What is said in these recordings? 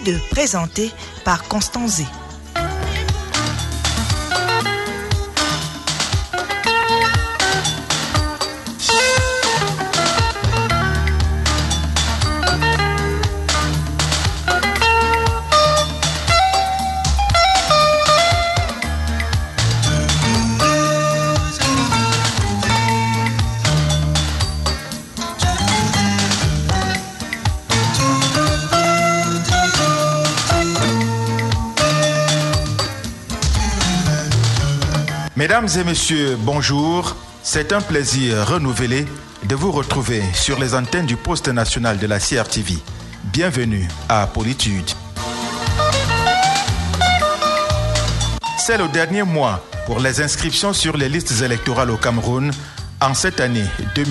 de présenter par Constance Zé. Mesdames et messieurs, bonjour. C'est un plaisir renouvelé de vous retrouver sur les antennes du poste national de la CRTV. Bienvenue à Politude. C'est le dernier mois pour les inscriptions sur les listes électorales au Cameroun en cette année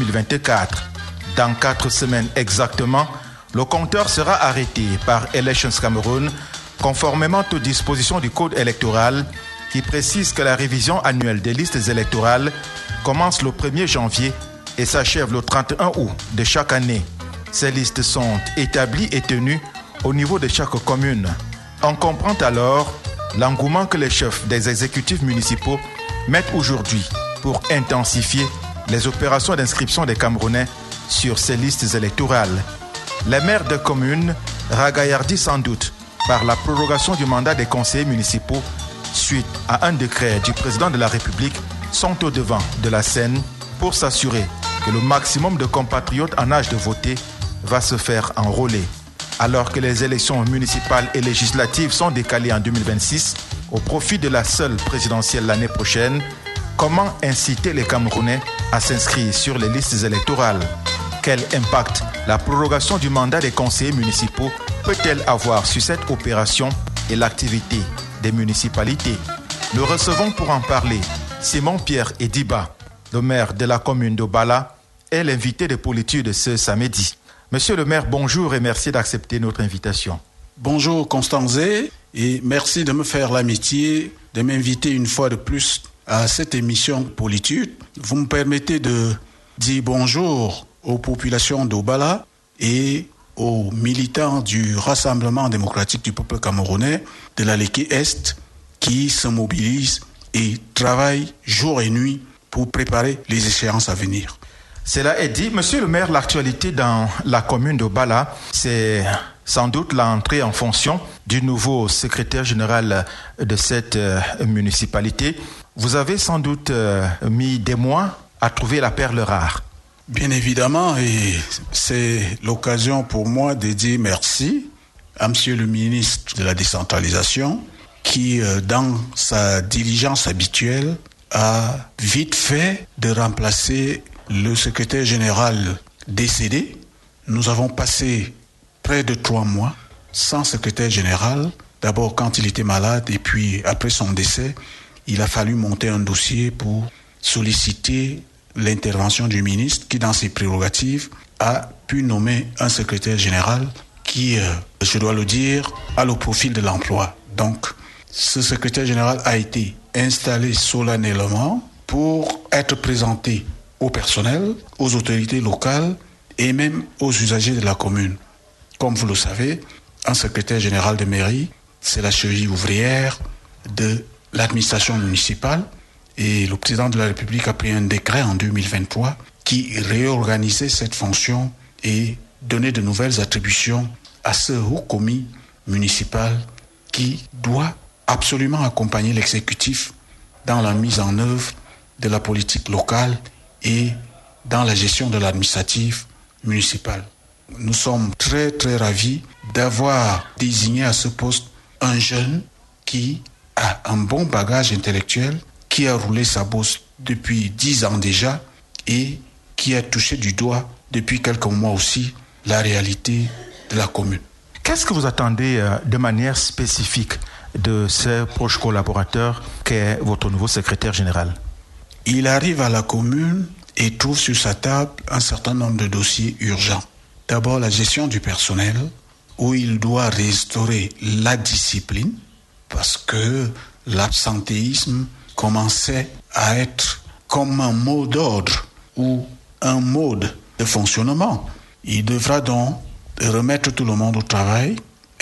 2024. Dans 4 semaines exactement, le compteur sera arrêté par Elections Cameroun conformément aux dispositions du Code électoral qui précise que la révision annuelle des listes électorales commence le 1er janvier et s'achève le 31 août de chaque année. Ces listes sont établies et tenues au niveau de chaque commune. On comprend alors l'engouement que les chefs des exécutifs municipaux mettent aujourd'hui pour intensifier les opérations d'inscription des Camerounais sur ces listes électorales. Les maires de communes, ragaillardis sans doute par la prorogation du mandat des conseillers municipaux suite à un décret du président de la République, sont au devant de la scène pour s'assurer que le maximum de compatriotes en âge de voter va se faire enrôler. Alors que les élections municipales et législatives sont décalées en 2026 au profit de la seule présidentielle l'année prochaine, comment inciter les Camerounais à s'inscrire sur les listes électorales? Quel impact la prorogation du mandat des conseillers municipaux peut-elle avoir sur cette opération et l'activité des municipalités? Nous recevons pour en parler Simon-Pierre Ediba, le maire de la commune d'Obala, est l'invité de Politude ce samedi. Monsieur le maire, bonjour et merci d'accepter notre invitation. Bonjour Constance Zé, et merci de me faire l'amitié de m'inviter une fois de plus à cette émission Politude. Vous me permettez de dire bonjour aux populations d'Obala et aux militants du Rassemblement démocratique du peuple camerounais de la Léké Est qui se mobilisent et travaillent jour et nuit pour préparer les échéances à venir. Cela est dit. Monsieur le maire, l'actualité dans la commune d'Obala, c'est sans doute l'entrée en fonction du nouveau secrétaire général de cette municipalité. Vous avez sans doute mis des mois à trouver la perle rare. Bien évidemment, et c'est l'occasion pour moi de dire merci à Monsieur le ministre de la décentralisation qui, dans sa diligence habituelle, a vite fait de remplacer le secrétaire général décédé. Nous avons passé près de 3 mois sans secrétaire général. D'abord quand il était malade et puis après son décès, il a fallu monter un dossier pour solliciter l'intervention du ministre qui, dans ses prérogatives, a pu nommer un secrétaire général qui, je dois le dire, a le profil de l'emploi. Donc, ce secrétaire général a été installé solennellement pour être présenté au personnel, aux autorités locales et même aux usagers de la commune. Comme vous le savez, un secrétaire général de mairie, c'est la cheville ouvrière de l'administration municipale. Et le président de la République a pris un décret en 2023 qui réorganisait cette fonction et donnait de nouvelles attributions à ce haut commis municipal qui doit absolument accompagner l'exécutif dans la mise en œuvre de la politique locale et dans la gestion de l'administratif municipal. Nous sommes très très ravis d'avoir désigné à ce poste un jeune qui a un bon bagage intellectuel, qui a roulé sa bosse depuis 10 ans déjà et qui a touché du doigt depuis quelques mois aussi la réalité de la commune. Qu'est-ce que vous attendez de manière spécifique de ce proche collaborateur qu'est votre nouveau secrétaire général? Il arrive à la commune et trouve sur sa table un certain nombre de dossiers urgents. D'abord la gestion du personnel, où il doit restaurer la discipline, parce que l'absentéisme commençait à être comme un mot d'ordre ou un mode de fonctionnement. Il devra donc remettre tout le monde au travail,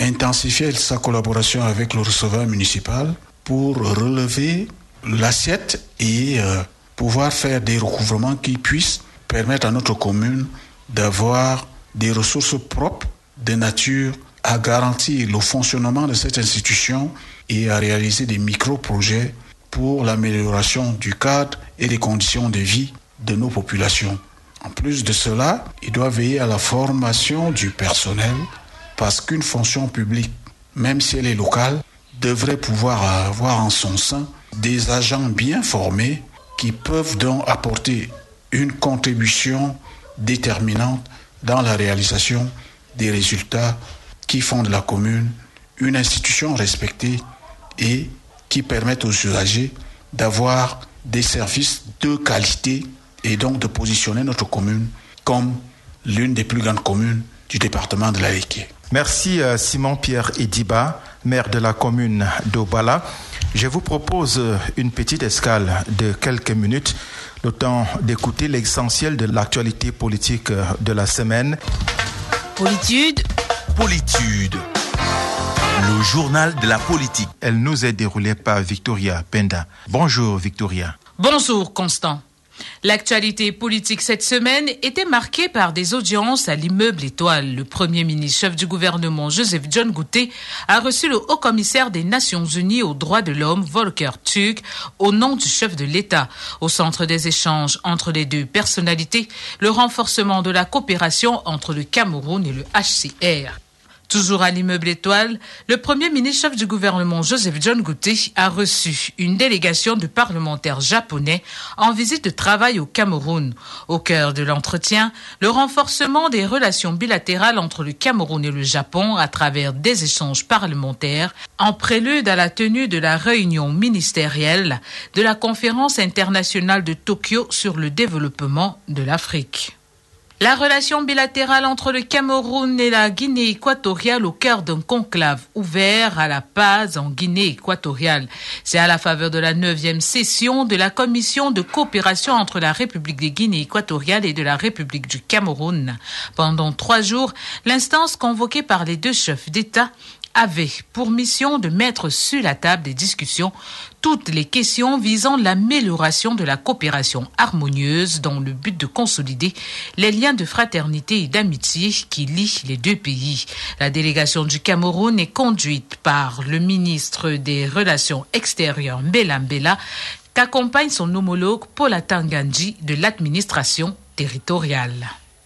intensifier sa collaboration avec le receveur municipal pour relever l'assiette et pouvoir faire des recouvrements qui puissent permettre à notre commune d'avoir des ressources propres de nature à garantir le fonctionnement de cette institution et à réaliser des micro-projets pour l'amélioration du cadre et des conditions de vie de nos populations. En plus de cela, il doit veiller à la formation du personnel parce qu'une fonction publique, même si elle est locale, devrait pouvoir avoir en son sein des agents bien formés qui peuvent donc apporter une contribution déterminante dans la réalisation des résultats qui font de la commune une institution respectée et qui permettent aux usagers d'avoir des services de qualité et donc de positionner notre commune comme l'une des plus grandes communes du département de l'Aleke. Merci Simon-Pierre Ediba, maire de la commune d'Obala. Je vous propose une petite escale de quelques minutes, le temps d'écouter l'essentiel de l'actualité politique de la semaine. Politude, le journal de la politique. Elle nous est déroulée par Victoria Penda. Bonjour Victoria. Bonjour Constant. L'actualité politique cette semaine était marquée par des audiences à l'immeuble Étoile. Le Premier ministre, chef du gouvernement, Joseph John Gouté, a reçu le haut-commissaire des Nations Unies aux droits de l'homme, Volker Turk, au nom du chef de l'État. Au centre des échanges entre les deux personnalités, le renforcement de la coopération entre le Cameroun et le HCR. Toujours à l'immeuble Étoile, le Premier ministre chef du gouvernement Joseph John Gouté a reçu une délégation de parlementaires japonais en visite de travail au Cameroun. Au cœur de l'entretien, le renforcement des relations bilatérales entre le Cameroun et le Japon à travers des échanges parlementaires, en prélude à la tenue de la réunion ministérielle de la conférence internationale de Tokyo sur le développement de l'Afrique. La relation bilatérale entre le Cameroun et la Guinée équatoriale au cœur d'un conclave ouvert à la paix en Guinée équatoriale. C'est à la faveur de la 9e session de la commission de coopération entre la République de Guinée équatoriale et de la République du Cameroun. Pendant 3 jours, l'instance convoquée par les deux chefs d'État avait pour mission de mettre sur la table des discussions toutes les questions visant l'amélioration de la coopération harmonieuse dans le but de consolider les liens de fraternité et d'amitié qui lient les deux pays. La délégation du Cameroun est conduite par le ministre des Relations extérieures Mbela Mbela, qu'accompagne son homologue Paul Atangandji de l'administration territoriale.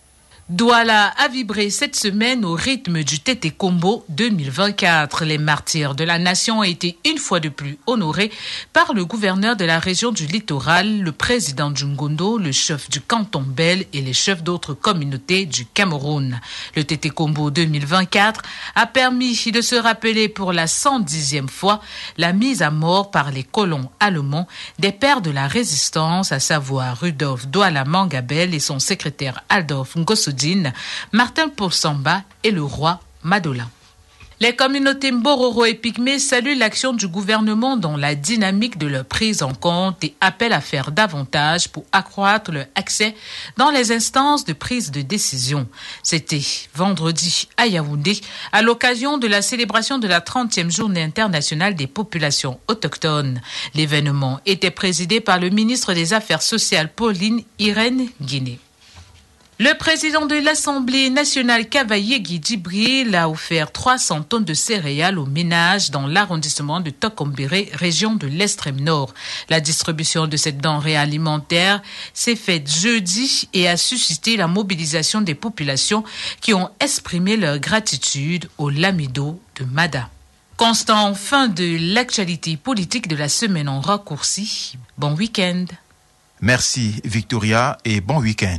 Douala a vibré cette semaine au rythme du Tété Combo 2024. Les martyrs de la nation ont été une fois de plus honorés par le gouverneur de la région du littoral, le président Djungondo, le chef du canton Bel et les chefs d'autres communautés du Cameroun. Le Tété Combo 2024 a permis de se rappeler pour la 110e fois la mise à mort par les colons allemands des pères de la résistance, à savoir Rudolf Douala Mangabel et son secrétaire Adolphe Ngossodine, Martin Poursamba et le roi Madola. Les communautés Mbororo et Pygmées saluent l'action du gouvernement dans la dynamique de leur prise en compte et appellent à faire davantage pour accroître leur accès dans les instances de prise de décision. C'était vendredi à Yaoundé, à l'occasion de la célébration de la 30e journée internationale des populations autochtones. L'événement était présidé par le ministre des Affaires sociales Pauline Irène Guinée. Le président de l'Assemblée nationale Kavayegi Djibril a offert 300 tonnes de céréales aux ménages dans l'arrondissement de Tokombéré, région de l'extrême nord. La distribution de cette denrée alimentaire s'est faite jeudi et a suscité la mobilisation des populations qui ont exprimé leur gratitude au Lamido de Mada. Constant, fin de l'actualité politique de la semaine en raccourci. Bon week-end. Merci Victoria et bon week-end.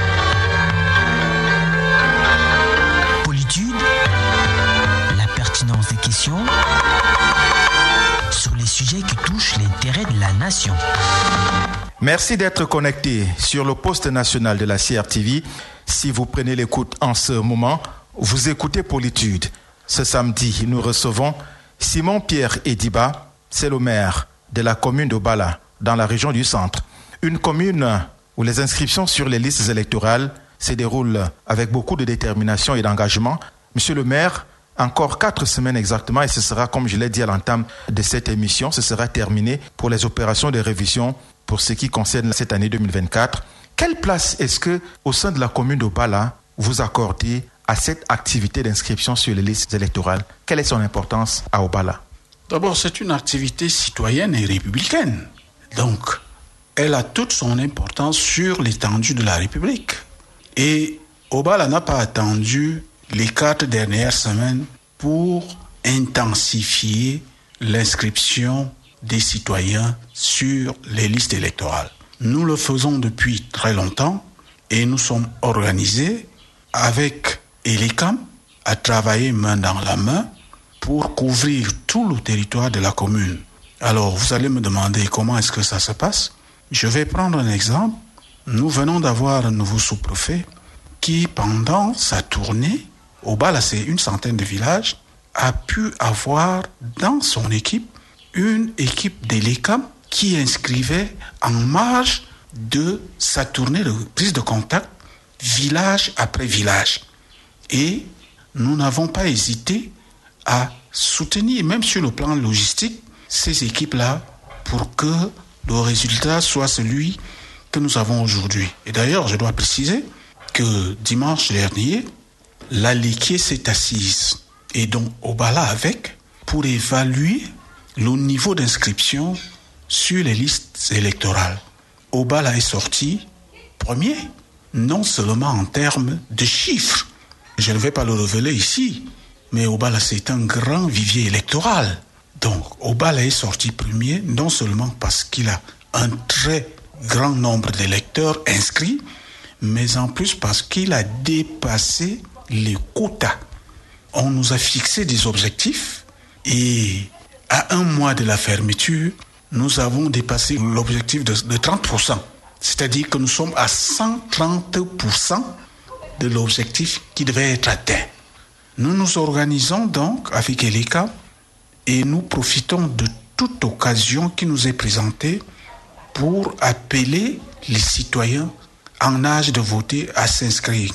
La pertinence des questions sur les sujets qui touchent l'intérêt de la nation. Merci d'être connecté sur le poste national de la CRTV. Si vous prenez l'écoute en ce moment, vous écoutez Politude. Ce samedi, nous recevons Simon-Pierre Ediba, c'est le maire de la commune d'Obala, dans la région du centre. Une commune où les inscriptions sur les listes électorales se déroulent avec beaucoup de détermination et d'engagement. Monsieur le maire, encore 4 semaines exactement et ce sera, comme je l'ai dit à l'entame de cette émission, ce sera terminé pour les opérations de révision pour ce qui concerne cette année 2024. Quelle place est-ce que, au sein de la commune d'Obala, vous accordez à cette activité d'inscription sur les listes électorales? Quelle est son importance à Obala? D'abord, c'est une activité citoyenne et républicaine. Donc, elle a toute son importance sur l'étendue de la République. Et Obala n'a pas attendu les 4 dernières semaines pour intensifier l'inscription des citoyens sur les listes électorales. Nous le faisons depuis très longtemps et nous sommes organisés avec Elecam à travailler main dans la main pour couvrir tout le territoire de la commune. Alors, vous allez me demander comment est-ce que ça se passe. Je vais prendre un exemple. Nous venons d'avoir un nouveau sous-préfet qui, pendant sa tournée, Obala, c'est une centaine de villages, a pu avoir dans son équipe une équipe d'Elecam qui inscrivait en marge de sa tournée de prise de contact, village après village. Et nous n'avons pas hésité à soutenir, même sur le plan logistique, ces équipes-là pour que le résultat soit celui que nous avons aujourd'hui. Et d'ailleurs, je dois préciser que dimanche dernier, la Liquier s'est assise et donc Obala avec pour évaluer le niveau d'inscription sur les listes électorales. Obala est sorti premier, non seulement en termes de chiffres. Je ne vais pas le révéler ici, mais Obala, c'est un grand vivier électoral. Donc, Obala est sorti premier, non seulement parce qu'il a un très grand nombre d'électeurs inscrits, mais en plus parce qu'il a dépassé les quotas. On nous a fixé des objectifs et à un mois de la fermeture, nous avons dépassé l'objectif de 30%. C'est-à-dire que nous sommes à 130% de l'objectif qui devait être atteint. Nous nous organisons donc avec Eleka et nous profitons de toute occasion qui nous est présentée pour appeler les citoyens en âge de voter à s'inscrire.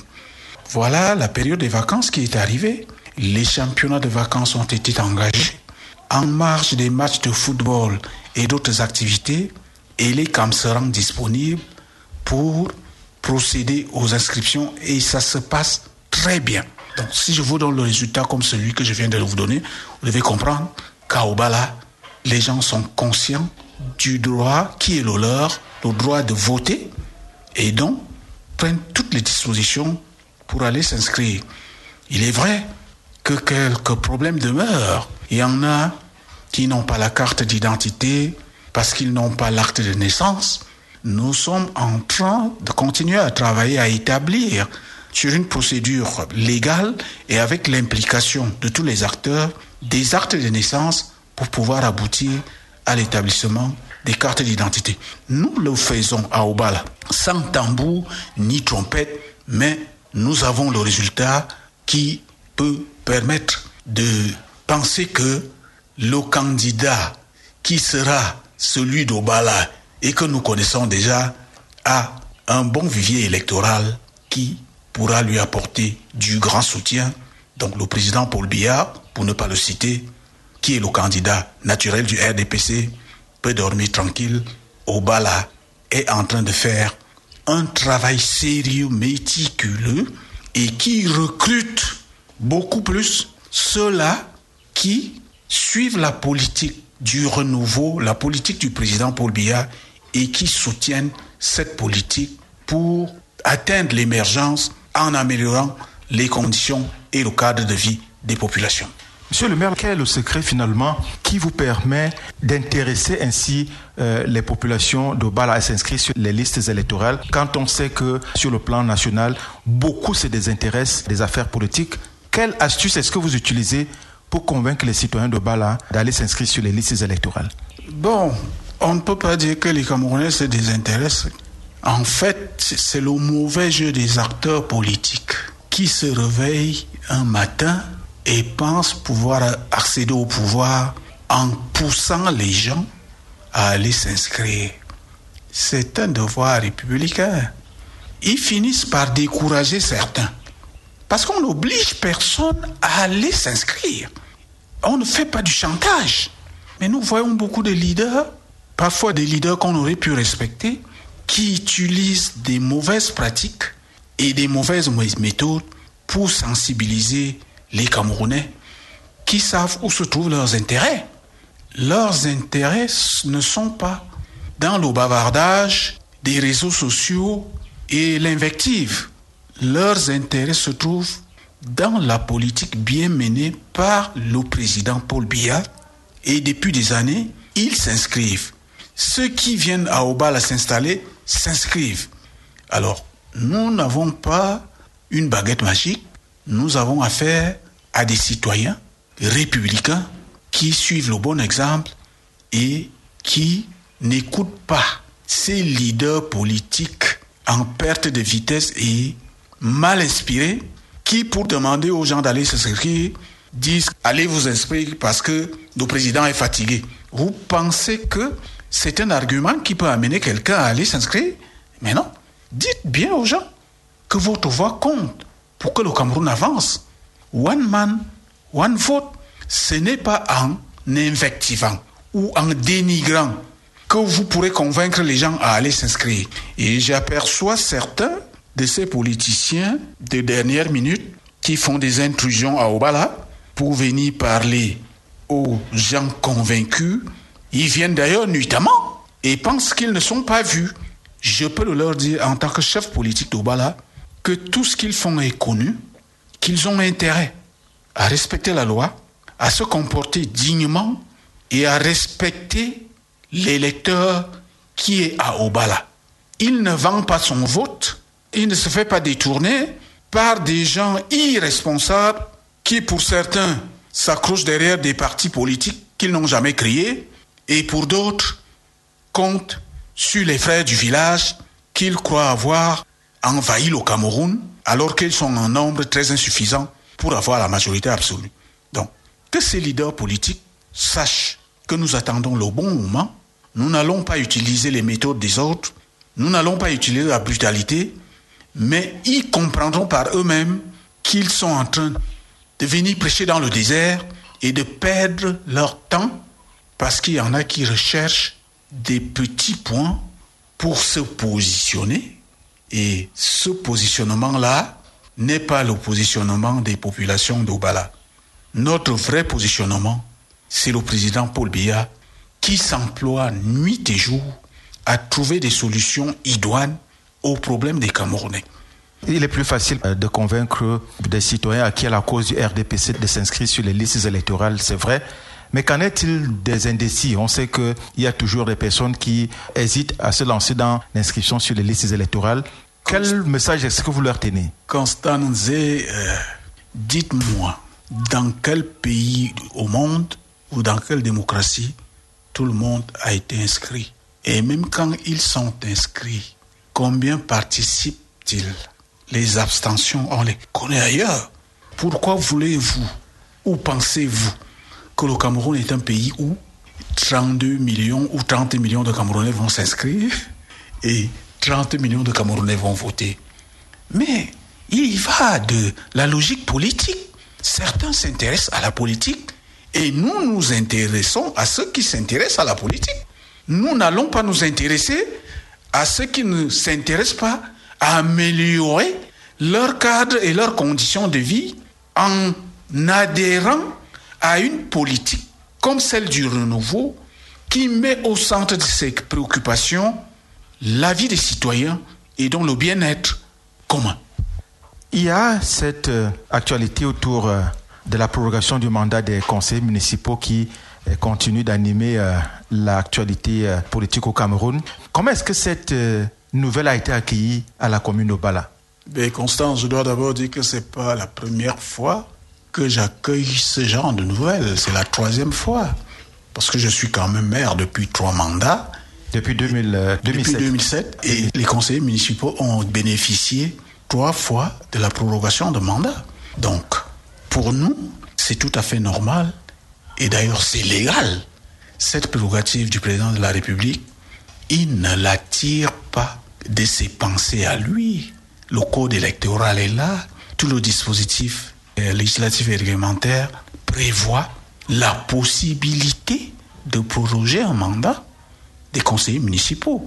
Voilà la période des vacances qui est arrivée. Les championnats de vacances ont été engagés. En marge des matchs de football et d'autres activités, Elecam se rend disponible pour procéder aux inscriptions et ça se passe très bien. Donc si je vous donne le résultat comme celui que je viens de vous donner, vous devez comprendre qu'à Obala, les gens sont conscients du droit qui est le leur, le droit de voter, et donc prennent toutes les dispositions pour aller s'inscrire. Il est vrai que quelques problèmes demeurent. Il y en a qui n'ont pas la carte d'identité parce qu'ils n'ont pas l'acte de naissance. Nous sommes en train de continuer à travailler, à établir sur une procédure légale et avec l'implication de tous les acteurs des actes de naissance pour pouvoir aboutir à l'établissement des cartes d'identité. Nous le faisons à Obala, sans tambour ni trompette, mais nous avons le résultat qui peut permettre de penser que le candidat qui sera celui d'Obala et que nous connaissons déjà a un bon vivier électoral qui pourra lui apporter du grand soutien. Donc le président Paul Biya, pour ne pas le citer, qui est le candidat naturel du RDPC, peut dormir tranquille. Obala est en train de faire un travail sérieux, méticuleux et qui recrute beaucoup plus ceux-là qui suivent la politique du renouveau, la politique du président Paul Biya et qui soutiennent cette politique pour atteindre l'émergence en améliorant les conditions et le cadre de vie des populations. Monsieur le maire, quel est le secret finalement qui vous permet d'intéresser ainsi les populations d'Obala à s'inscrire sur les listes électorales quand on sait que sur le plan national, beaucoup se désintéressent des affaires politiques? Quelle astuce est-ce que vous utilisez pour convaincre les citoyens d'Obala d'aller s'inscrire sur les listes électorales? Bon, on ne peut pas dire que les Camerounais se désintéressent. En fait, c'est le mauvais jeu des acteurs politiques qui se réveillent un matin et pensent pouvoir accéder au pouvoir en poussant les gens à aller s'inscrire. C'est un devoir républicain. Ils finissent par décourager certains Parce qu'on n'oblige personne à aller s'inscrire. On ne fait pas du chantage. Mais nous voyons beaucoup de leaders, parfois des leaders qu'on aurait pu respecter, qui utilisent des mauvaises pratiques et des mauvaises méthodes pour sensibiliser les Camerounais qui savent où se trouvent leurs intérêts. Leurs intérêts ne sont pas dans le bavardage des réseaux sociaux et l'invective. Leurs intérêts se trouvent dans la politique bien menée par le président Paul Biya. Et depuis des années, ils s'inscrivent. Ceux qui viennent à Obala s'installer s'inscrivent. Alors, nous n'avons pas une baguette magique. Nous avons affaire à des citoyens républicains qui suivent le bon exemple et qui n'écoutent pas ces leaders politiques en perte de vitesse et mal inspirés qui, pour demander aux gens d'aller s'inscrire, disent « allez vous inscrire parce que le président est fatigué ». Vous pensez que c'est un argument qui peut amener quelqu'un à aller s'inscrire? Mais non. Dites bien aux gens que votre voix compte pour que le Cameroun avance. One man, one vote. Ce n'est pas en invectivant ou en dénigrant que vous pourrez convaincre les gens à aller s'inscrire. Et j'aperçois certains de ces politiciens de dernière minute qui font des intrusions à Obala pour venir parler aux gens convaincus. Ils viennent d'ailleurs nuitamment et pensent qu'ils ne sont pas vus. Je peux leur dire en tant que chef politique d'Obala que tout ce qu'ils font est connu, qu'ils ont intérêt à respecter la loi, à se comporter dignement et à respecter l'électeur qui est à Obala. Il ne vend pas son vote, il ne se fait pas détourner par des gens irresponsables qui, pour certains, s'accrochent derrière des partis politiques qu'ils n'ont jamais créés et pour d'autres, comptent sur les frères du village qu'ils croient avoir envahi le Cameroun alors qu'ils sont en nombre très insuffisant pour avoir la majorité absolue. Donc, que ces leaders politiques sachent que nous attendons le bon moment, nous n'allons pas utiliser les méthodes des autres, nous n'allons pas utiliser la brutalité, mais ils comprendront par eux-mêmes qu'ils sont en train de venir prêcher dans le désert et de perdre leur temps parce qu'il y en a qui recherchent des petits points pour se positionner. Et ce positionnement-là n'est pas le positionnement des populations d'Obala. Notre vrai positionnement, c'est le président Paul Biya qui s'emploie nuit et jour à trouver des solutions idoines aux problèmes des Camerounais. Il est plus facile de convaincre des citoyens à qui est la cause du RDPC de s'inscrire sur les listes électorales, c'est vrai. Mais qu'en est-il des indécis? On sait qu'il y a toujours des personnes qui hésitent à se lancer dans l'inscription sur les listes électorales. Quel message est-ce que vous leur tenez? Constant Nzé, dites-moi, dans quel pays au monde ou dans quelle démocratie tout le monde a été inscrit? Et même quand ils sont inscrits, combien participent-ils? Les abstentions, on les connaît ailleurs. Pourquoi voulez-vous ou pensez-vous que le Cameroun est un pays où 32 millions ou 30 millions de Camerounais vont s'inscrire et 30 millions de Camerounais vont voter? Mais il y va de la logique politique. Certains s'intéressent à la politique et nous nous intéressons à ceux qui s'intéressent à la politique. Nous n'allons pas nous intéresser à ceux qui ne s'intéressent pas à améliorer leur cadre et leurs conditions de vie en adhérant à une politique comme celle du renouveau qui met au centre de ses préoccupations la vie des citoyens et donc le bien-être commun. Il y a cette actualité autour de la prorogation du mandat des conseillers municipaux qui continue d'animer l'actualité politique au Cameroun. Comment est-ce que cette nouvelle a été accueillie à la commune d'Obala? Constance, je dois d'abord dire que ce n'est pas la première fois que j'accueille ce genre de nouvelles. C'est la 3e fois. Parce que je suis quand même maire depuis 3 mandats. Depuis 2007. Depuis 2007. Et les conseillers municipaux ont bénéficié 3 fois de la prorogation de mandat. Donc, pour nous, c'est tout à fait normal. Et d'ailleurs, c'est légal. Cette prérogative du président de la République, il ne la tire pas de ses pensées à lui. Le code électoral est là. tout le dispositif législatif et réglementaire prévoit la possibilité de proroger un mandat des conseillers municipaux.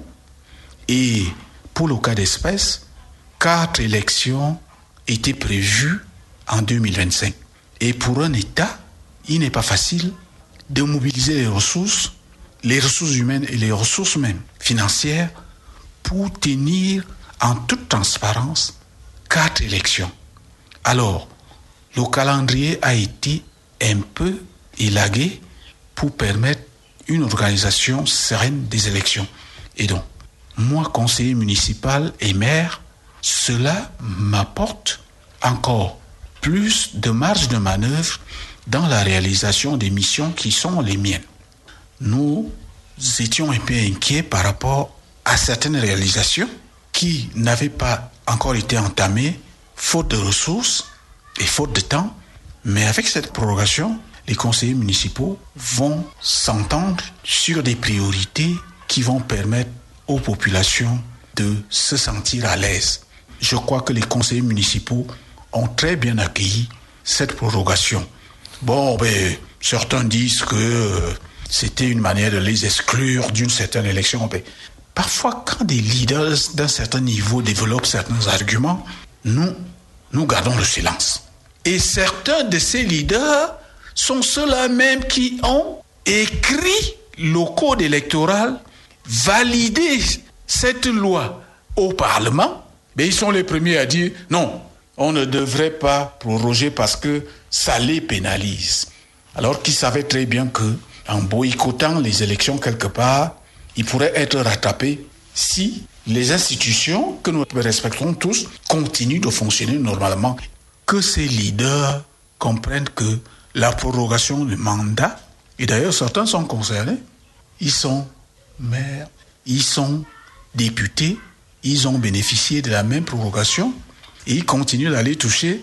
Et pour le cas d'espèce, 4 élections étaient prévues en 2025. Et pour un État, il n'est pas facile de mobiliser les ressources humaines et les ressources même financières pour tenir en toute transparence 4 élections. Alors, le calendrier a été un peu élagué pour permettre une organisation sereine des élections. Et donc, moi, conseiller municipal et maire, cela m'apporte encore plus de marge de manœuvre dans la réalisation des missions qui sont les miennes. Nous étions un peu inquiets par rapport à certaines réalisations qui n'avaient pas encore été entamées, faute de ressources et faute de temps. Mais avec cette prorogation, les conseillers municipaux vont s'entendre sur des priorités qui vont permettre aux populations de se sentir à l'aise. Je crois que les conseillers municipaux ont très bien accueilli cette prorogation. Bon, certains disent que c'était une manière de les exclure d'une certaine élection. Parfois, quand des leaders d'un certain niveau développent certains arguments, nous gardons le silence. Et certains de ces leaders sont ceux-là même qui ont écrit le code électoral, validé cette loi au Parlement. Mais ils sont les premiers à dire non, on ne devrait pas proroger parce que ça les pénalise. Alors qu'ils savaient très bien qu'en boycottant les élections quelque part, ils pourraient être rattrapés si les institutions que nous respectons tous continuent de fonctionner normalement. Que ces leaders comprennent que la prorogation du mandat, et d'ailleurs certains sont concernés, ils sont maires, ils sont députés, ils ont bénéficié de la même prorogation et ils continuent d'aller toucher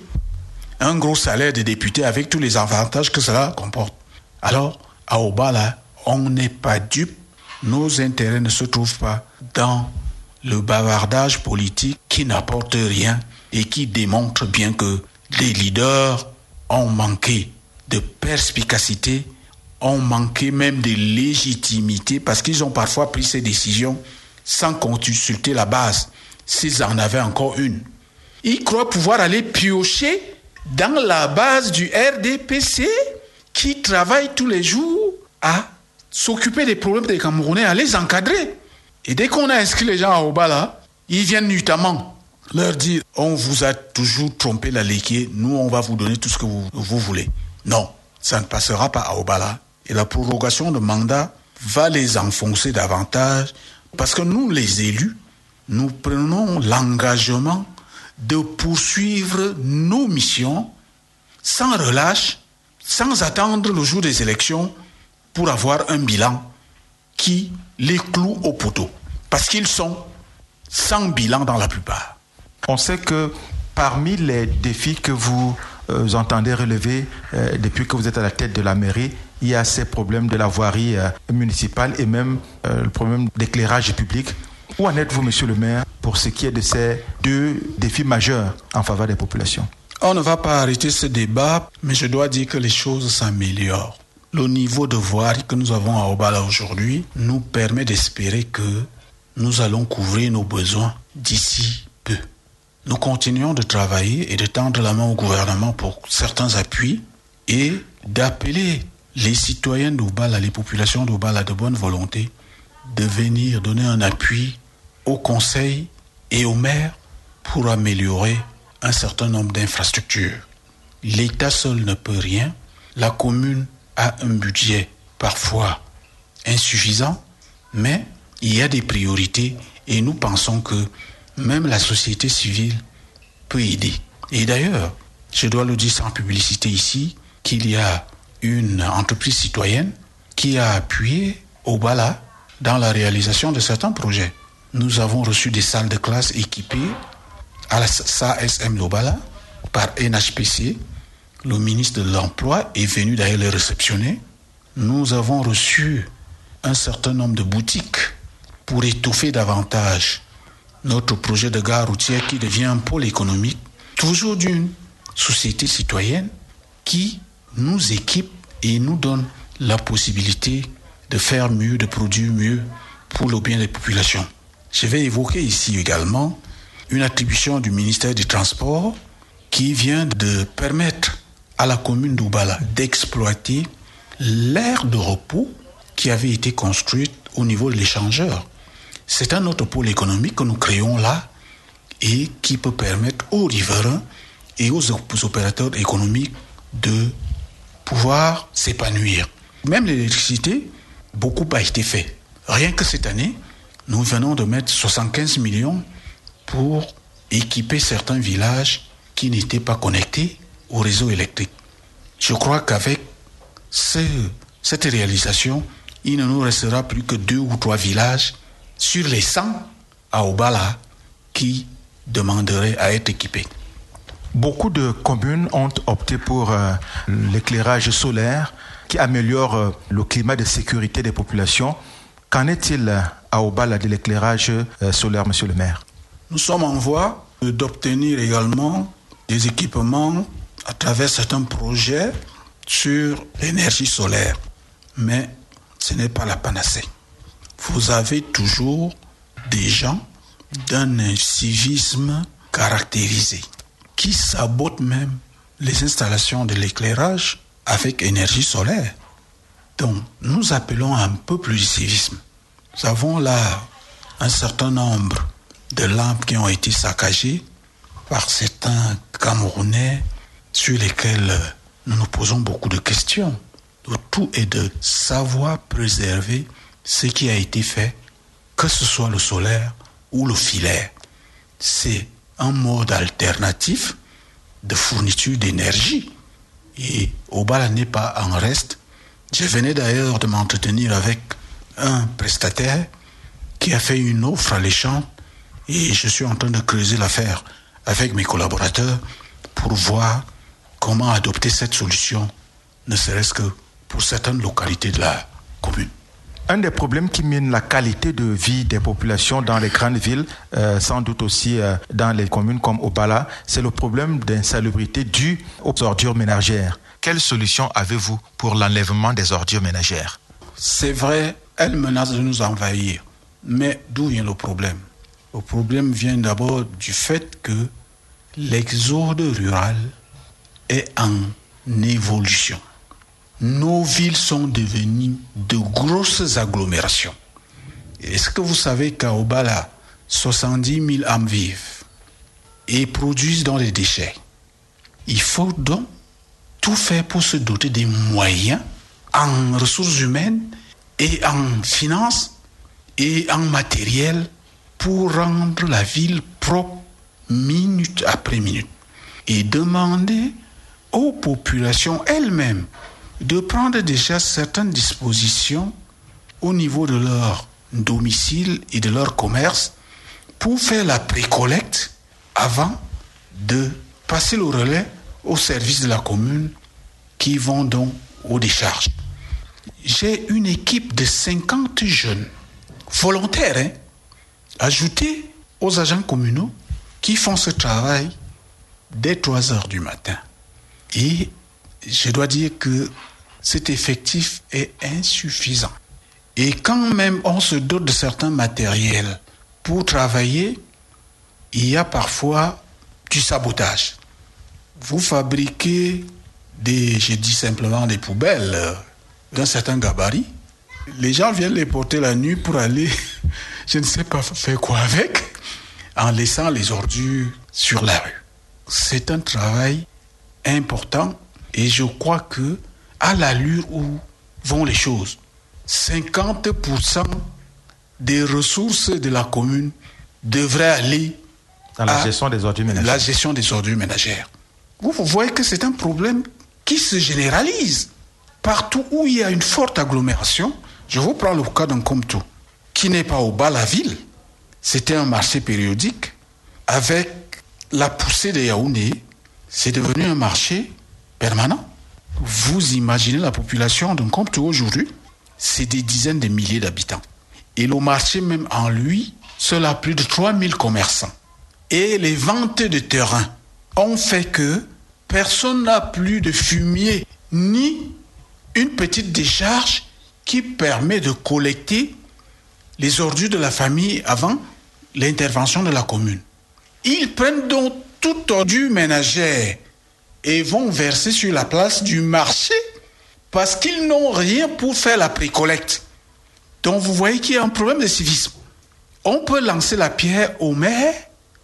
un gros salaire de député avec tous les avantages que cela comporte. Alors, à Obala, on n'est pas dupe. Nos intérêts ne se trouvent pas dans le bavardage politique qui n'apporte rien et qui démontre bien que les leaders ont manqué de perspicacité, ont manqué même de légitimité parce qu'ils ont parfois pris ces décisions sans consulter la base, s'ils en avaient encore une. Ils croient pouvoir aller piocher dans la base du RDPC qui travaille tous les jours à s'occuper des problèmes des Camerounais, à les encadrer. Et dès qu'on a inscrit les gens à Obala, ils viennent nuitamment leur dire « On vous a toujours trompé la liquide, nous on va vous donner tout ce que vous voulez ». Non, ça ne passera pas à Obala. Et la prorogation de mandat va les enfoncer davantage parce que nous, les élus, nous prenons l'engagement de poursuivre nos missions sans relâche, sans attendre le jour des élections pour avoir un bilan qui les cloue au poteau. Parce qu'ils sont sans bilan dans la plupart. On sait que parmi les défis que vous entendez relever depuis que vous êtes à la tête de la mairie, il y a ces problèmes de la voirie municipale et même le problème d'éclairage public. Où en êtes-vous, monsieur le maire, pour ce qui est de ces 2 défis majeurs en faveur des populations? On ne va pas arrêter ce débat, mais je dois dire que les choses s'améliorent. Le niveau de voirie que nous avons à Obala aujourd'hui nous permet d'espérer que nous allons couvrir nos besoins d'ici peu. Nous continuons de travailler et de tendre la main au gouvernement pour certains appuis et d'appeler les citoyens d'Obala, les populations d'Obala de bonne volonté, de venir donner un appui au conseil et au maire pour améliorer un certain nombre d'infrastructures. L'État seul ne peut rien. La commune a un budget parfois insuffisant, mais il y a des priorités et nous pensons que même la société civile peut aider. Et d'ailleurs, je dois le dire sans publicité ici, qu'il y a une entreprise citoyenne qui a appuyé Obala dans la réalisation de certains projets. Nous avons reçu des salles de classe équipées à la SASM d'Obala par NHPC. Le ministre de l'Emploi est venu d'ailleurs les réceptionner. Nous avons reçu un certain nombre de boutiques pour étoffer davantage notre projet de gare routière qui devient un pôle économique, toujours d'une société citoyenne qui nous équipe et nous donne la possibilité de faire mieux, de produire mieux pour le bien des populations. Je vais évoquer ici également une attribution du ministère des Transports qui vient de permettre à la commune d'Oubala d'exploiter l'aire de repos qui avait été construite au niveau de l'échangeur. C'est un autre pôle économique que nous créons là et qui peut permettre aux riverains et aux opérateurs économiques de pouvoir s'épanouir. Même l'électricité, beaucoup a été fait. Rien que cette année, nous venons de mettre 75 millions pour équiper certains villages qui n'étaient pas connectés au réseau électrique. Je crois qu'avec cette réalisation, il ne nous restera plus que 2 ou 3 villages sur les 100 à Oubala qui demanderaient à être équipés. Beaucoup de communes ont opté pour l'éclairage solaire qui améliore le climat de sécurité des populations. Qu'en est-il à Oubala de l'éclairage solaire, monsieur le maire? Nous sommes en voie d'obtenir également des équipements à travers certains projets sur l'énergie solaire. Mais ce n'est pas la panacée. Vous avez toujours des gens d'un incivisme caractérisé qui sabotent même les installations de l'éclairage avec énergie solaire. Donc, nous appelons un peu plus de civisme. Nous avons là un certain nombre de lampes qui ont été saccagées par certains Camerounais sur lesquels nous nous posons beaucoup de questions. Le tout est de savoir préserver ce qui a été fait, que ce soit le solaire ou le filaire. C'est un mode alternatif de fourniture d'énergie. Et Oubala n'est pas en reste. Je venais d'ailleurs de m'entretenir avec un prestataire qui a fait une offre alléchante et je suis en train de creuser l'affaire avec mes collaborateurs pour voir comment adopter cette solution, ne serait-ce que pour certaines localités de la commune. Un des problèmes qui mine la qualité de vie des populations dans les grandes villes, sans doute aussi dans les communes comme Oubala, c'est le problème d'insalubrité due aux ordures ménagères. Quelle solution avez-vous pour l'enlèvement des ordures ménagères? C'est vrai, elles menacent de nous envahir. Mais d'où vient le problème? Le problème vient d'abord du fait que l'exode rural est en évolution. Nos villes sont devenues de grosses agglomérations. Est-ce que vous savez qu'à Oubala, 70 000 âmes vivent et produisent dans les déchets? Il faut donc tout faire pour se doter des moyens en ressources humaines et en finances et en matériel pour rendre la ville propre minute après minute et demander aux populations elles-mêmes de prendre déjà certaines dispositions au niveau de leur domicile et de leur commerce pour faire la précollecte avant de passer le relais au service de la commune qui vont donc aux décharges. J'ai une équipe de 50 jeunes volontaires, ajoutés aux agents communaux qui font ce travail dès 3 heures du matin. Et je dois dire que cet effectif est insuffisant. Et quand même on se dote de certains matériels pour travailler, il y a parfois du sabotage. Vous fabriquez je dis simplement des poubelles d'un certain gabarit. Les gens viennent les porter la nuit pour aller, je ne sais pas faire quoi avec, en laissant les ordures sur la rue. C'est un travail important et je crois que à l'allure où vont les choses, 50% des ressources de la commune devraient aller dans la gestion des ordures ménagères. La gestion des ordures ménagères. Vous voyez que c'est un problème qui se généralise. Partout où il y a une forte agglomération, je vous prends le cas d'un Komtou, qui n'est pas au bas de la ville. C'était un marché périodique. Avec la poussée de Yaoundé, c'est devenu un marché permanent. Vous imaginez la population d'un Komtou aujourd'hui, c'est des dizaines de milliers d'habitants. Et le marché même en lui, cela a plus de 3000 commerçants. Et les ventes de terrain ont fait que personne n'a plus de fumier ni une petite décharge qui permet de collecter les ordures de la famille avant l'intervention de la commune. Ils prennent donc toute ordure ménagère et vont verser sur la place du marché parce qu'ils n'ont rien pour faire la précollecte. Donc vous voyez qu'il y a un problème de civisme. On peut lancer la pierre au maire,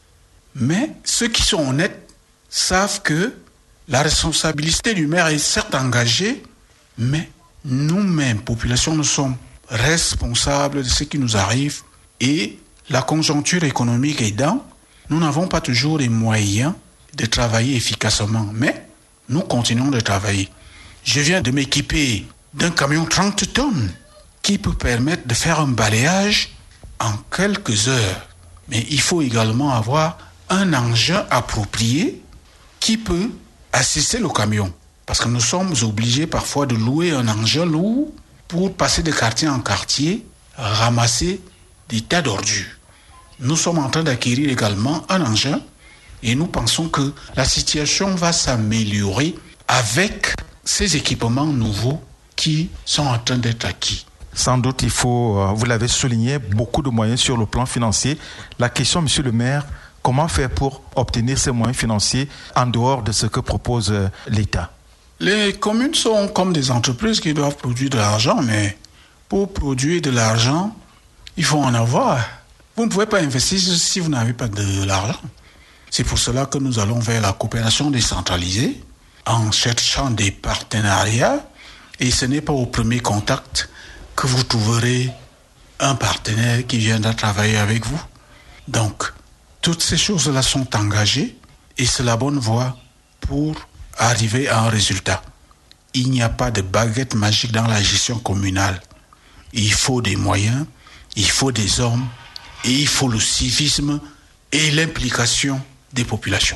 mais ceux qui sont honnêtes savent que la responsabilité du maire est certes engagée, mais nous-mêmes, population, nous sommes responsables de ce qui nous arrive et la conjoncture économique aidant, nous n'avons pas toujours les moyens de travailler efficacement, mais nous continuons de travailler. Je viens de m'équiper d'un camion 30 tonnes qui peut permettre de faire un balayage en quelques heures. Mais il faut également avoir un engin approprié qui peut assister le camion. Parce que nous sommes obligés parfois de louer un engin lourd pour passer de quartier en quartier, ramasser des tas d'ordures. Nous sommes en train d'acquérir également un engin et nous pensons que la situation va s'améliorer avec ces équipements nouveaux qui sont en train d'être acquis. Sans doute, il faut, vous l'avez souligné, beaucoup de moyens sur le plan financier. La question, monsieur le maire, comment faire pour obtenir ces moyens financiers en dehors de ce que propose l'État? Les communes sont comme des entreprises qui doivent produire de l'argent, mais pour produire de l'argent, il faut en avoir. Vous ne pouvez pas investir si vous n'avez pas de l'argent. C'est pour cela que nous allons vers la coopération décentralisée en cherchant des partenariats. Et ce n'est pas au premier contact que vous trouverez un partenaire qui viendra travailler avec vous. Donc, toutes ces choses-là sont engagées et c'est la bonne voie pour arriver à un résultat. Il n'y a pas de baguette magique dans la gestion communale. Il faut des moyens, il faut des hommes et il faut le civisme et l'implication des populations.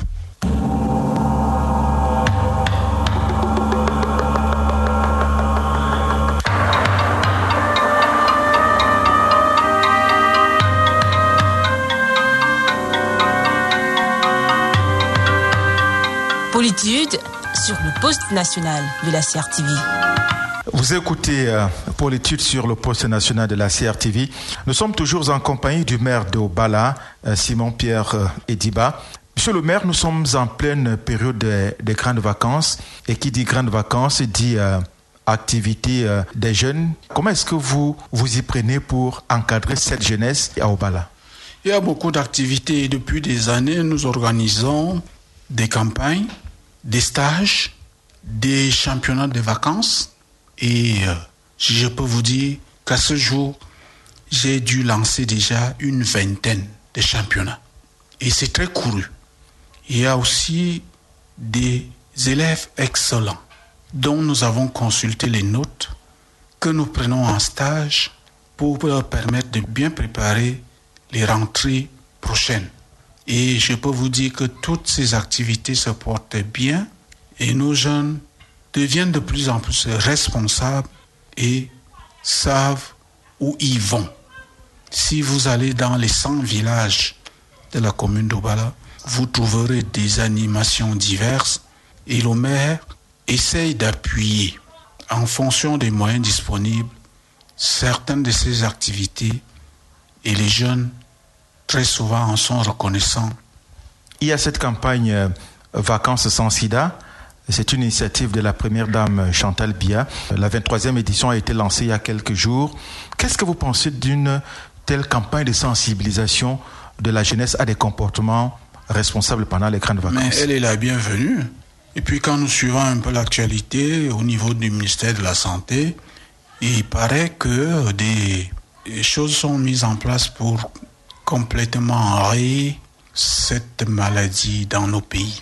Politude sur le poste national de la CRTV. Vous écoutez Politude sur le poste national de la CRTV. Nous sommes toujours en compagnie du maire de Obala, Simon-Pierre Ediba. Monsieur le maire, nous sommes en pleine période des grandes vacances. Et qui dit grandes vacances dit activité des jeunes. Comment est-ce que vous y prenez pour encadrer cette jeunesse à Obala? Il y a beaucoup d'activités. Depuis des années, nous organisons des campagnes, des stages, des championnats de vacances. Et je peux vous dire qu'à ce jour, j'ai dû lancer déjà une vingtaine de championnats. Et c'est très couru. Il y a aussi des élèves excellents dont nous avons consulté les notes que nous prenons en stage pour leur permettre de bien préparer les rentrées prochaines. Et je peux vous dire que toutes ces activités se portent bien et nos jeunes deviennent de plus en plus responsables et savent où ils vont. Si vous allez dans les 100 villages de la commune d'Obala, vous trouverez des animations diverses et le maire essaye d'appuyer en fonction des moyens disponibles certaines de ces activités et les jeunes très souvent en sont reconnaissants. Il y a cette campagne Vacances sans sida. C'est une initiative de la première dame Chantal Biya. La 23e édition a été lancée il y a quelques jours. Qu'est-ce que vous pensez d'une telle campagne de sensibilisation de la jeunesse à des comportements responsables pendant les grandes vacances? Mais elle est la bienvenue. Et puis quand nous suivons un peu l'actualité au niveau du ministère de la Santé, il paraît que des choses sont mises en place pour complètement enrayer cette maladie dans nos pays.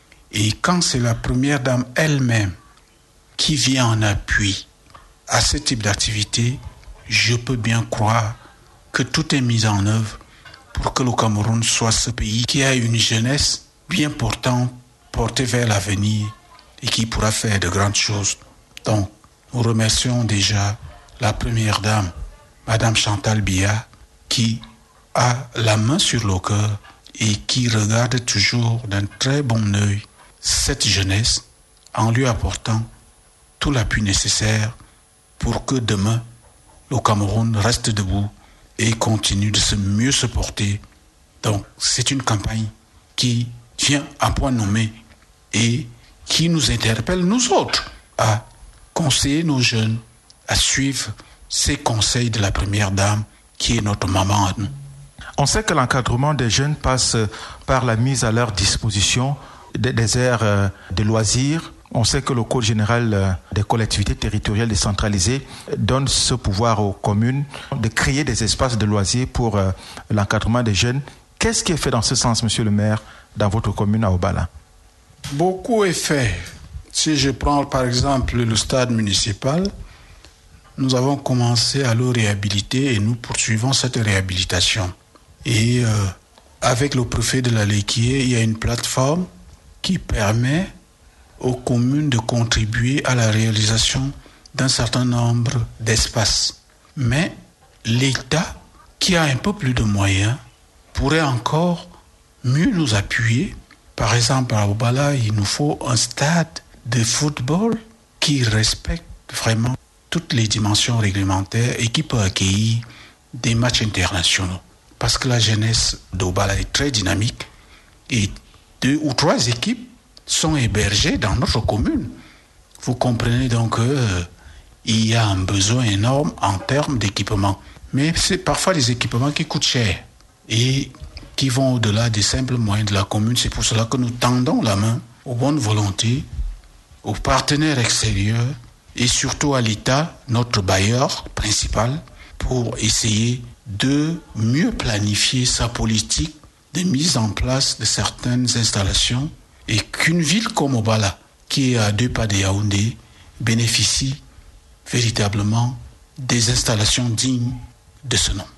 Et quand c'est la première dame elle-même qui vient en appui à ce type d'activité, je peux bien croire que tout est mis en œuvre pour que le Cameroun soit ce pays qui a une jeunesse bien portante, portée vers l'avenir et qui pourra faire de grandes choses. Donc, nous remercions déjà la première dame, Madame Chantal Biya, qui a la main sur le cœur et qui regarde toujours d'un très bon œil cette jeunesse en lui apportant tout l'appui nécessaire pour que demain, le Cameroun reste debout et continue de mieux se porter. Donc, c'est une campagne qui vient à point nommé et qui nous interpelle, nous autres, à conseiller nos jeunes, à suivre ces conseils de la première dame, qui est notre maman à nous. On sait que l'encadrement des jeunes passe par la mise à leur disposition des aires de loisirs. On sait que le Code général des collectivités territoriales décentralisées donne ce pouvoir aux communes de créer des espaces de loisirs pour l'encadrement des jeunes. Qu'est-ce qui est fait dans ce sens, monsieur le maire, dans votre commune à Obala? Beaucoup est fait. Si je prends par exemple le stade municipal, nous avons commencé à le réhabiliter et nous poursuivons cette réhabilitation. Et avec le préfet de la Léquier, il y a une plateforme qui permet aux communes de contribuer à la réalisation d'un certain nombre d'espaces. Mais l'État, qui a un peu plus de moyens, pourrait encore mieux nous appuyer. Par exemple, à Obala, il nous faut un stade de football qui respecte vraiment toutes les dimensions réglementaires et qui peut accueillir des matchs internationaux. Parce que la jeunesse d'Obala est très dynamique et 2 ou 3 équipes sont hébergées dans notre commune. Vous comprenez donc qu'il y a un besoin énorme en termes d'équipement. Mais c'est parfois des équipements qui coûtent cher et qui vont au-delà des simples moyens de la commune. C'est pour cela que nous tendons la main aux bonnes volontés, aux partenaires extérieurs et surtout à l'État, notre bailleur principal, pour essayer de mieux planifier sa politique de mise en place de certaines installations et qu'une ville comme Obala, qui est à 2 pas de Yaoundé, bénéficie véritablement des installations dignes de ce nom.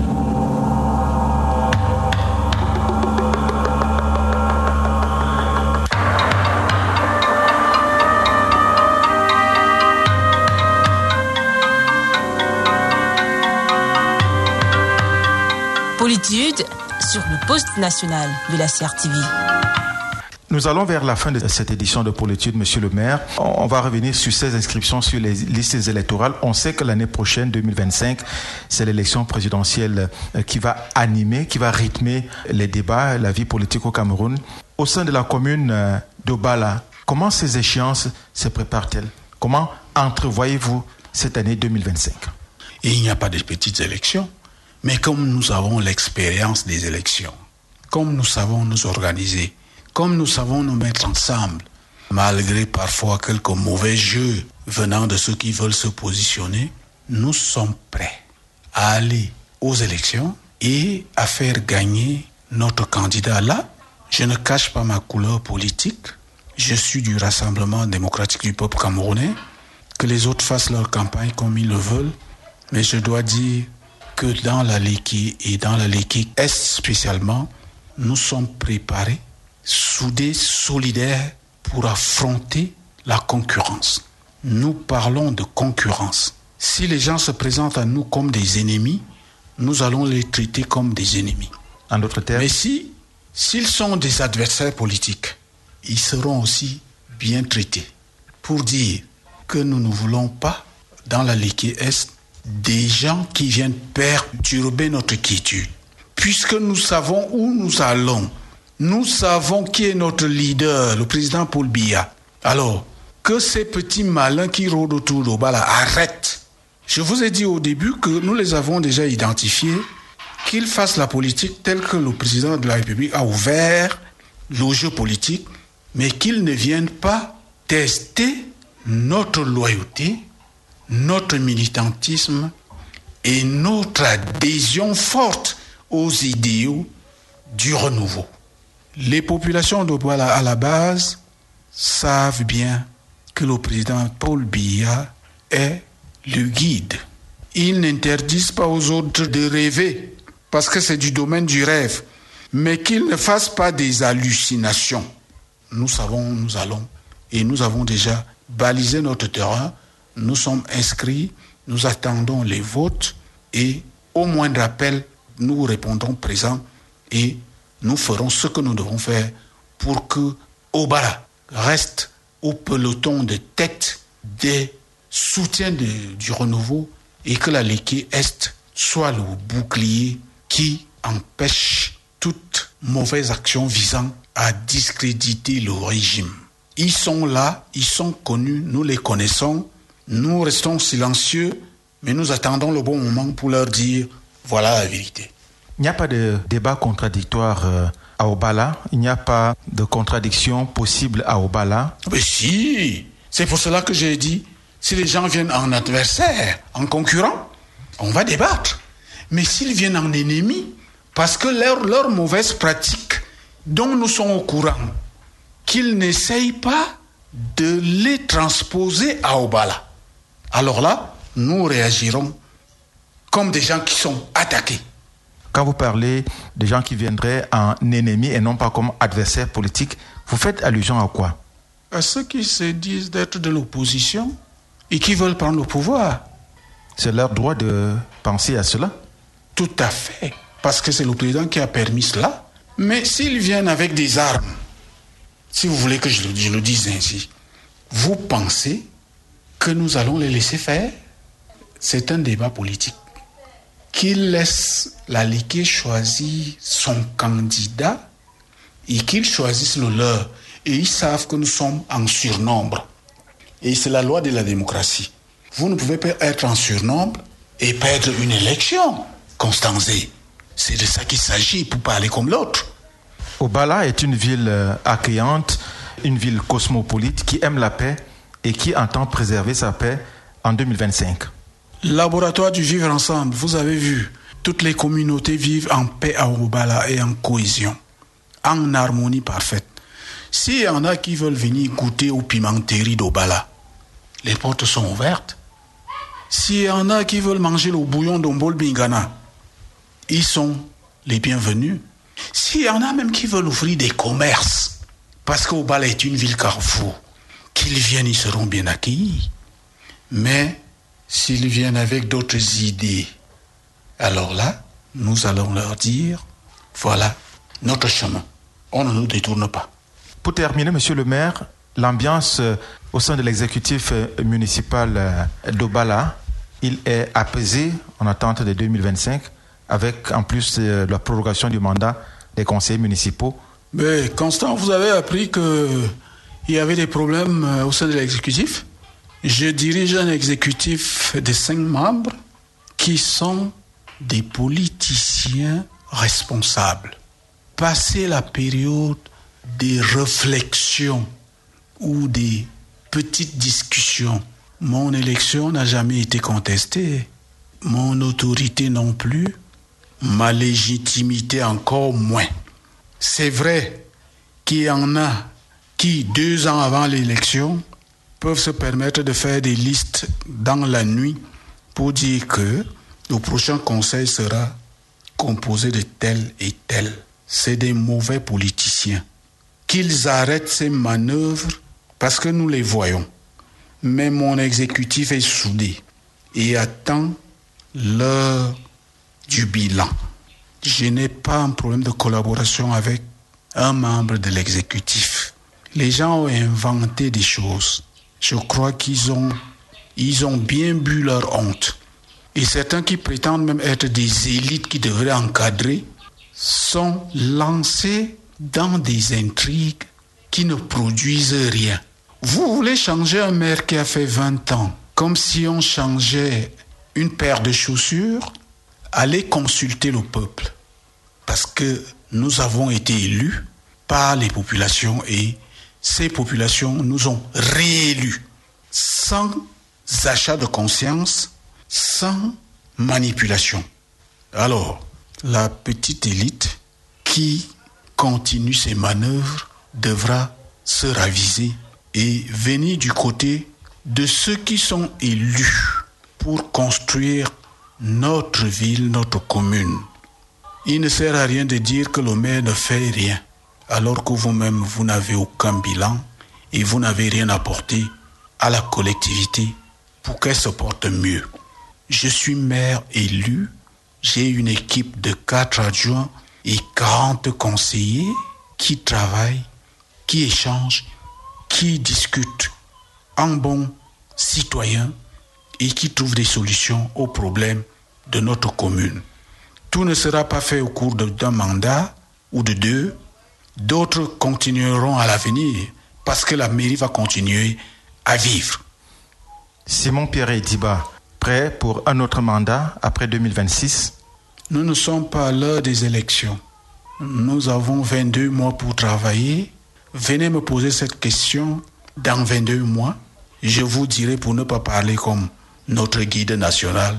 Politude sur le poste national de la CRTV. Nous allons vers la fin de cette édition de Politude, monsieur le maire. On va revenir sur ces inscriptions sur les listes électorales. On sait que l'année prochaine, 2025, c'est l'élection présidentielle qui va animer, qui va rythmer les débats, la vie politique au Cameroun. Au sein de la commune d'Obala, comment ces échéances se préparent-elles? Comment entrevoyez-vous cette année 2025? Et il n'y a pas de petites élections. Mais comme nous avons l'expérience des élections, comme nous savons nous organiser, comme nous savons nous mettre ensemble, malgré parfois quelques mauvais jeux venant de ceux qui veulent se positionner, nous sommes prêts à aller aux élections et à faire gagner notre candidat. Là, je ne cache pas ma couleur politique. Je suis du Rassemblement démocratique du peuple camerounais. Que les autres fassent leur campagne comme ils le veulent. Mais je dois dire que dans la Léquier et dans la Léquier Est spécialement, nous sommes préparés, soudés, solidaires pour affronter la concurrence. Nous parlons de concurrence. Si les gens se présentent à nous comme des ennemis, nous allons les traiter comme des ennemis. En d'autres termes. Mais s'ils sont des adversaires politiques, ils seront aussi bien traités. Pour dire que nous ne voulons pas, dans la Léquier Est, des gens qui viennent perturber notre quiétude. Puisque nous savons où nous allons, nous savons qui est notre leader, le président Paul Biya. Alors, que ces petits malins qui rôdent autour d'Obala arrêtent. Je vous ai dit au début que nous les avons déjà identifiés, qu'ils fassent la politique telle que le président de la République a ouvert le jeu politique, mais qu'ils ne viennent pas tester notre loyauté, notre militantisme et notre adhésion forte aux idéaux du renouveau. Les populations d'Obala à la base savent bien que le président Paul Biya est le guide. Ils n'interdisent pas aux autres de rêver parce que c'est du domaine du rêve, mais qu'ils ne fassent pas des hallucinations. Nous savons où nous allons et nous avons déjà balisé notre terrain. Nous sommes inscrits, nous attendons les votes et au moindre appel, nous répondrons présents et nous ferons ce que nous devons faire pour que Obala reste au peloton de tête des soutiens du renouveau et que la Ligue Est soit le bouclier qui empêche toute mauvaise action visant à discréditer le régime. Ils sont là, ils sont connus, nous les connaissons, nous restons silencieux, mais nous attendons le bon moment pour leur dire voilà la vérité. Il n'y a pas de débat contradictoire à Obala, il n'y a pas de contradiction possible à Obala. Mais si, c'est pour cela que j'ai dit, si les gens viennent en adversaire, en concurrent, on va débattre. Mais s'ils viennent en ennemi, parce que leurs mauvaises pratiques dont nous sommes au courant, qu'ils n'essayent pas de les transposer à Obala. Alors là, nous réagirons comme des gens qui sont attaqués. Quand vous parlez de gens qui viendraient en ennemis et non pas comme adversaires politiques, vous faites allusion à quoi? À ceux qui se disent d'être de l'opposition et qui veulent prendre le pouvoir. C'est leur droit de penser à cela? Tout à fait, parce que c'est le président qui a permis cela. Mais s'ils viennent avec des armes, si vous voulez que je le dise ainsi, vous pensez que nous allons les laisser faire? C'est un débat politique. Qu'ils laissent la Ligue choisir son candidat et qu'ils choisissent le leur. Et ils savent que nous sommes en surnombre. Et c'est la loi de la démocratie. Vous ne pouvez pas être en surnombre et perdre une élection. Constanzé, c'est de ça qu'il s'agit pour parler comme l'autre. Obala est une ville accueillante, une ville cosmopolite qui aime la paix et qui entend préserver sa paix en 2025. Laboratoire du vivre ensemble, vous avez vu, toutes les communautés vivent en paix à Obala et en cohésion, en harmonie parfaite. S'il y en a qui veulent venir goûter aux pimenteries d'Obala, les portes sont ouvertes. S'il y en a qui veulent manger le bouillon d'Ombol Bingana, ils sont les bienvenus. S'il y en a même qui veulent ouvrir des commerces, parce qu'Obala est une ville carrefour, qu'ils viennent, ils seront bien accueillis. Mais s'ils viennent avec d'autres idées, alors là, nous allons leur dire, voilà notre chemin. On ne nous détourne pas. Pour terminer, monsieur le maire, l'ambiance au sein de l'exécutif municipal d'Obala, il est apaisé en attente de 2025, avec en plus la prorogation du mandat des conseillers municipaux. Mais Constant, vous avez appris qu'il y avait des problèmes au sein de l'exécutif? Je dirige un exécutif de 5 membres qui sont des politiciens responsables. Passé la période des réflexions ou des petites discussions, mon élection n'a jamais été contestée, mon autorité non plus, ma légitimité encore moins. C'est vrai qu'il y en a qui, 2 ans avant l'élection, peuvent se permettre de faire des listes dans la nuit pour dire que le prochain conseil sera composé de tel et tel. C'est des mauvais politiciens. Qu'ils arrêtent ces manœuvres parce que nous les voyons. Mais mon exécutif est soudé et attend l'heure du bilan. Je n'ai pas un problème de collaboration avec un membre de l'exécutif. Les gens ont inventé des choses. Je crois qu'ils ont bien bu leur honte. Et certains qui prétendent même être des élites qui devraient encadrer sont lancés dans des intrigues qui ne produisent rien. Vous voulez changer un maire qui a fait 20 ans, comme si on changeait une paire de chaussures? Allez consulter le peuple. Parce que nous avons été élus par les populations et ces populations nous ont réélus sans achat de conscience, sans manipulation. Alors, la petite élite qui continue ses manœuvres devra se raviser et venir du côté de ceux qui sont élus pour construire notre ville, notre commune. Il ne sert à rien de dire que le maire ne fait rien, alors que vous-même, vous n'avez aucun bilan et vous n'avez rien apporté à la collectivité pour qu'elle se porte mieux. Je suis maire élu, j'ai une équipe de 4 adjoints et 40 conseillers qui travaillent, qui échangent, qui discute en bon citoyen et qui trouve des solutions aux problèmes de notre commune. Tout ne sera pas fait au cours d'un mandat ou de deux. D'autres continueront à l'avenir parce que la mairie va continuer à vivre. Simon Pierre Ediba, prêt pour un autre mandat après 2026? Nous ne sommes pas à l'heure des élections. Nous avons 22 mois pour travailler. Venez me poser cette question dans 22 mois. Je vous dirai, pour ne pas parler comme notre guide national,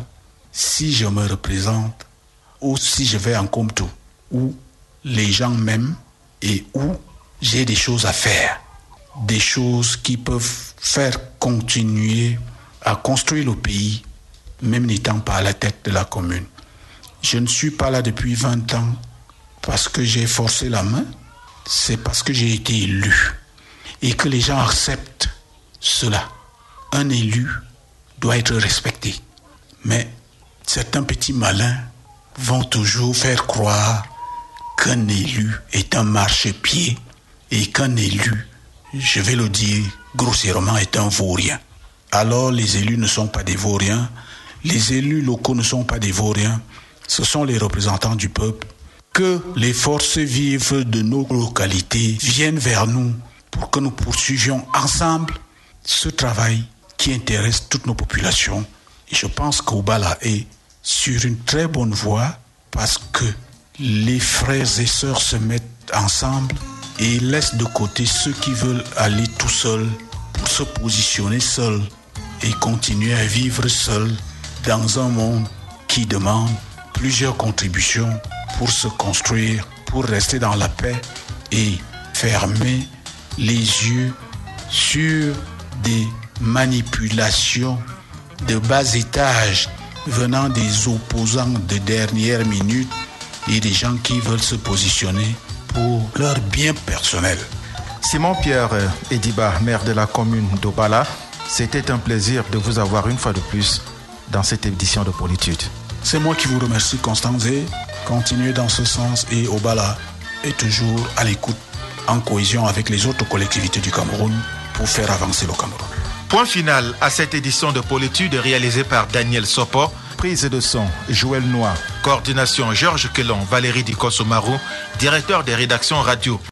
si je me représente ou si je vais en Komtou, où les gens m'aiment et où j'ai des choses à faire. Des choses qui peuvent faire continuer à construire le pays, même n'étant pas à la tête de la commune. Je ne suis pas là depuis 20 ans parce que j'ai forcé la main, c'est parce que j'ai été élu et que les gens acceptent cela. Un élu doit être respecté. Mais certains petits malins vont toujours faire croire qu'un élu est un marchepied et qu'un élu, je vais le dire grossièrement, est un vaurien. Alors les élus ne sont pas des vauriens, les élus locaux ne sont pas des vauriens, ce sont les représentants du peuple. Que les forces vives de nos localités viennent vers nous pour que nous poursuivions ensemble ce travail qui intéresse toutes nos populations. Et je pense qu'Obala est sur une très bonne voie parce que les frères et sœurs se mettent ensemble et laissent de côté ceux qui veulent aller tout seuls pour se positionner seuls et continuer à vivre seuls dans un monde qui demande plusieurs contributions pour se construire, pour rester dans la paix et fermer les yeux sur des manipulations de bas étage venant des opposants de dernière minute et des gens qui veulent se positionner pour leur bien personnel. Simon Pierre Ediba, maire de la commune d'Obala, c'était un plaisir de vous avoir une fois de plus dans cette édition de Politude. C'est moi qui vous remercie, Constance, et continuez dans ce sens et Obala est toujours à l'écoute en cohésion avec les autres collectivités du Cameroun pour faire avancer le Cameroun. Point final à cette édition de Politude réalisée par Daniel Sopo. Prise de son, Joël Noir. Coordination, Georges Kelon, Valérie Dikosomarou. Directeur des rédactions radio.